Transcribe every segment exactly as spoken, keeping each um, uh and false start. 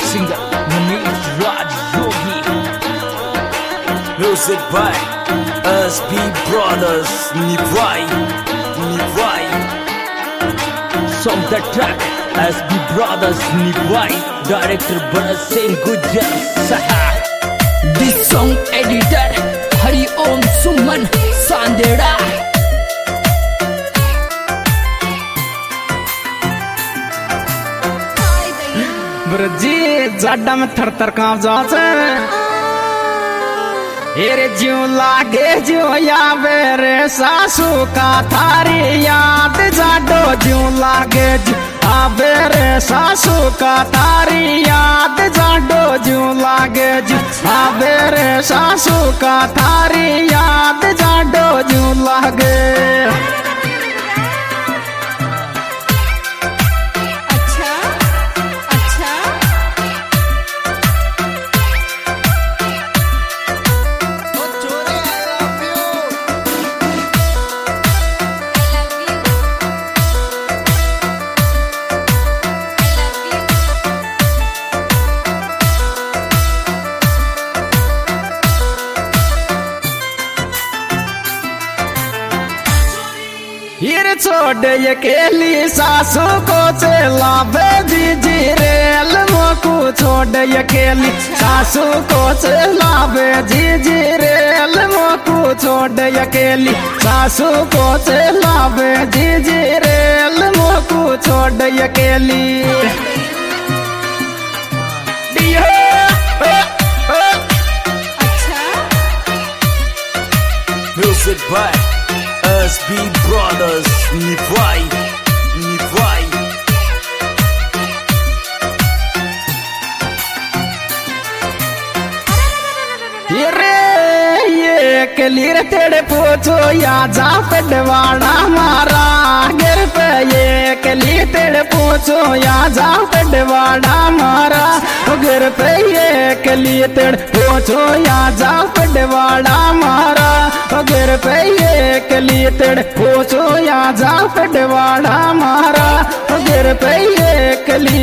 singer Manish Raj Yogi. Music by S B Brothers Nivai Nivai. Song the track S B Brothers Nivai. Director Bharat Sen Gujar Saha. This song editor Hari Om Suman Sandera. Braji जाडा में थर थर कांप जाते हेरे ज्यों लागे ज्यों यावे रे सासू का थारी याद जाडो ज्यों लागे ज्यों आवे रे सासू का थारी याद जाडो ज्यों लागे ज्यों आवे रे सासू का थारी याद जाडो ज्यों लागे। हिर छोड़ अकेली सासू को चला भेजी रेल मोकू छोड़ अकेली सासू को चला भेजी रेल मोकू छोड़ अकेली सासू को चला भेजी रेल मोकू छोड़ अकेली। Music by S B Brothers Nivai Nivai. ये ये कलीर तेरे पोछो या जा पडवाड़ा मारा गिर पे ये कली तेरे पोछो या जा पडवाड़ा मारा गिर पे ये कली तेरे पोछो या जा पडवाड़ा मारा गिर पे ये कली तेरे पोछो या जा पडवाड़ा मारा गिर पे ये कली।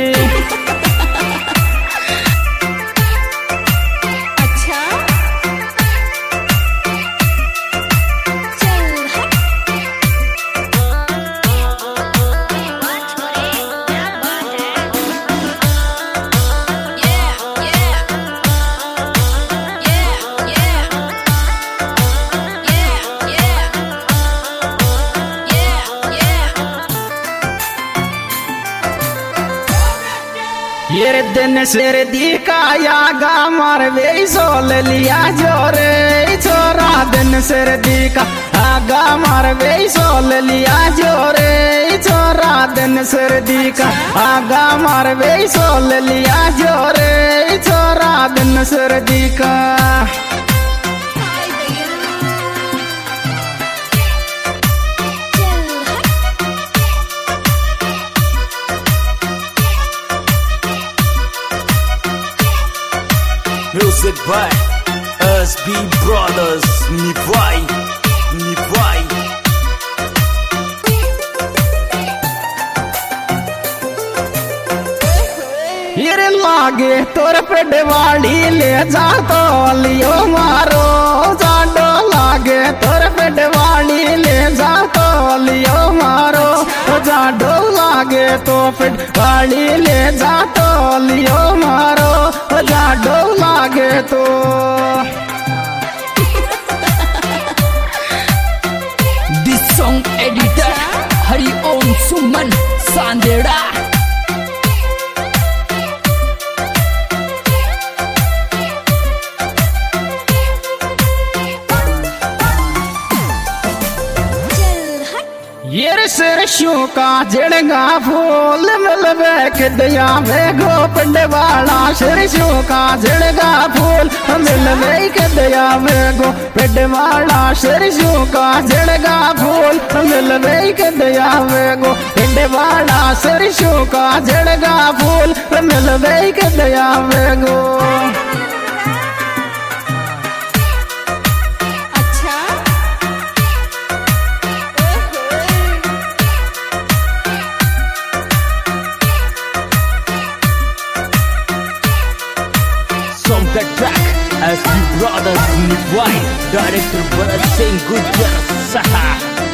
ये दिन सिर दिखाया गा मार वे सोल लिया जोरे छोरा दिन सिर दिखा आगा मार वे सोल लिया जोरे छोरा दिन सिर दिखा आगा मार वे सोल लिया जोरे छोरा दिन सिर दिखा। Music by S B Brothers Nivai Nivai. हिर लागे तोर पे डिवाड़ी ले जा तो लियो मारो जाडो लागे तोर पे डिवाड़ी ले जा तो लियो मारो जाडो लागे तो पे डिवाड़ी ले जा तो लियो मारो जाडो लागे तो। This song editor Hari Om Suman Sandera. ये सरसों का जड़गा फूल मिलवे खदिया में गोपंड वाला सरसों का जड़गा फूल मिलवे खदिया में गोपंड वाला सरसों का जड़गा फूल मिलवे खदिया में गोपंड वाला सरसों का जड़गा फूल मिलवे खदिया में गो। the track as the brothers Nivai, director Bharat Singh Gujjar Saha.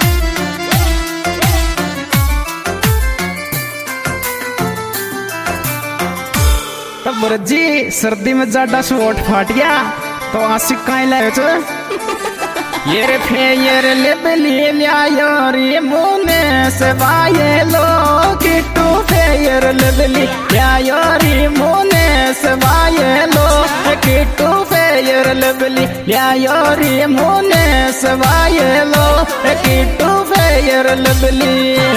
तब जी सर्दी में ज्यादा शोट फाट गया तो आशिक कहीं लाए छो ये रे फेयर लेबली लिया योरी मुने से बाये लो किट्टू फेयर लेबली लिया योरी मुने से बाये लो किट्टू फेयर लेबली लिया योरी मुने से बाये लो किट्टू फेयर लेबली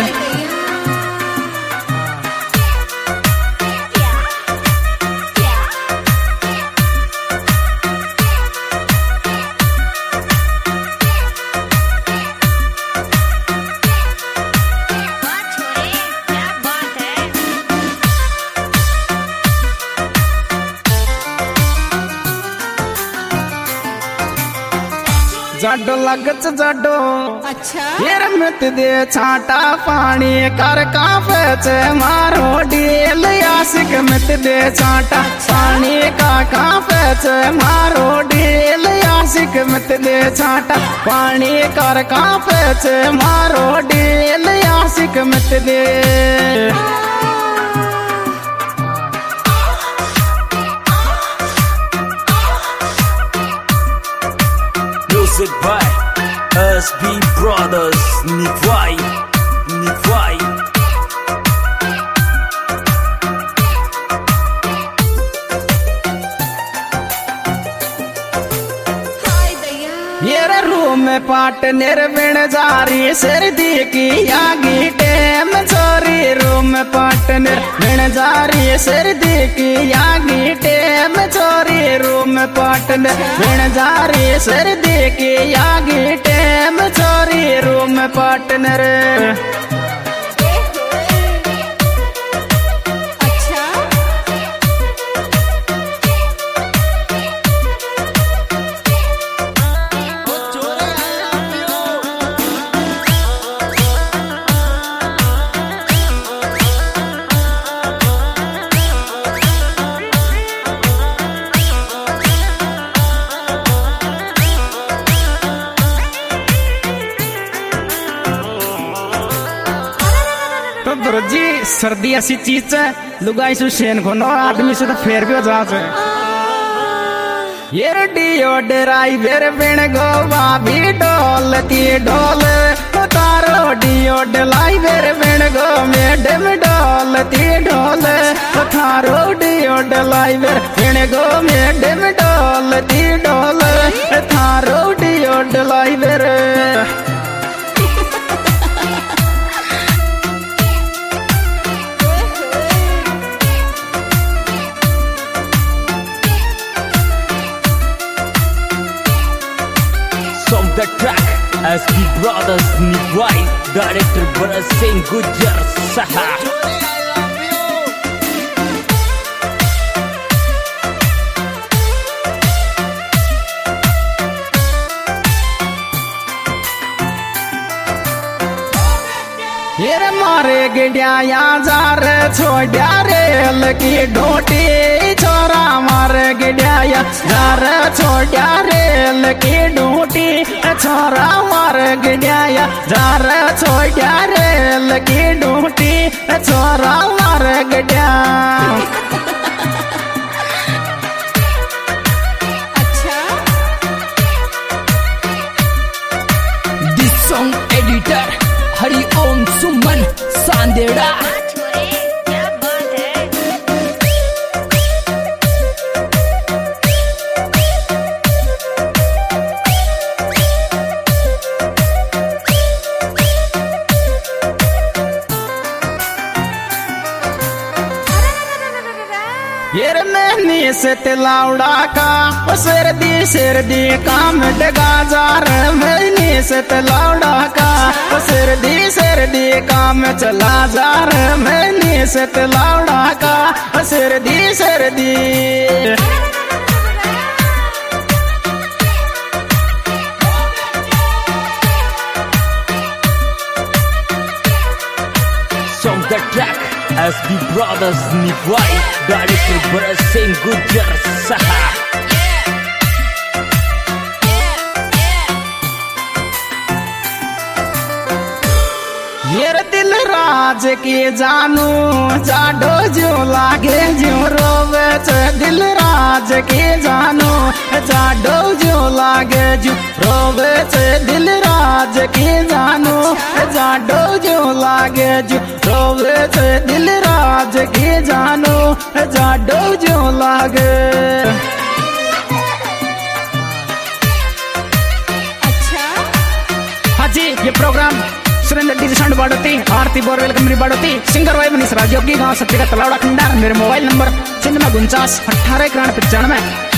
जाडो लगच जाडो अच्छा फिर मत दे छाटा पानी कर काफे चे मारो डील आशिक मत दे छाटा पानी का काफे चे मारो डील आशिक मत दे छाटा पानी कर काफे चे मारो डील आशिक मत दे Music by S B Brothers Nivai, Nivai. ये रूम में पार्टनर बिन जारी सर्दी की आगी टेम चोरी रूम में पार्टनर बिन जारी सर्दी की आगी टेम चोरी रूम में पार्टनर बिन जारी सर्दी की आगी टेम चोरी रूम में पार्टनर जी सर्दी ऐसी चीज है लुगाई सु शेन घनो आदमी से तो फेर भी हो जाते ये डियो ड्राइवर बिन गोवा भी डोलती डोल तारो डियो ड्राइवर बिन गो मैडम डोलती डोल थारो डियो ड्राइवर बिन गो मैडम डोलती डोल थारो डियो driver The track as the brothers Nivai, director Bharat Singh Gujjar Saha. ये मारे गिडिया जार छोड़ा रेल की ढोटी छोरा मारे गिडिया जार छोड़ा रेल की ढोटी छोरा मारे गिडिया जार छोड़ा रेल की ढोटी छोरा मारे गिडिया अच्छा This song editor Hari Om Suman Sandera. ये मैंने से तिलाउड़ा का सर्दी सर्दी काम डगा जार मैंने से तिलाउड़ा का सर्दी सर्दी काम चला जार मैंने से तिलाउड़ा का सर्दी सर्दी Song the track as the Brothers Nivai, Director Bharat Singh Gujjar Saha. येर दिल राज के जानू जाडो जो लागे जो रोवे छे दिल राज के जानू जाडो जो लागे जो रोवे छे दिल राज के जानू जाडो जो लागे जो रोवे छे दिल राज के जानू जाडो जो लागे। अच्छा हाँ जी, ये programme Surendra D sound Badoti, Aarti borewell company Badoti, singer वाई मनीष राजयोगी, गांव सत्य का तलावड़ा खंडार। मेरे मोबाइल नंबर शून्य उनचास अठारह इक्यानवे पचानवे।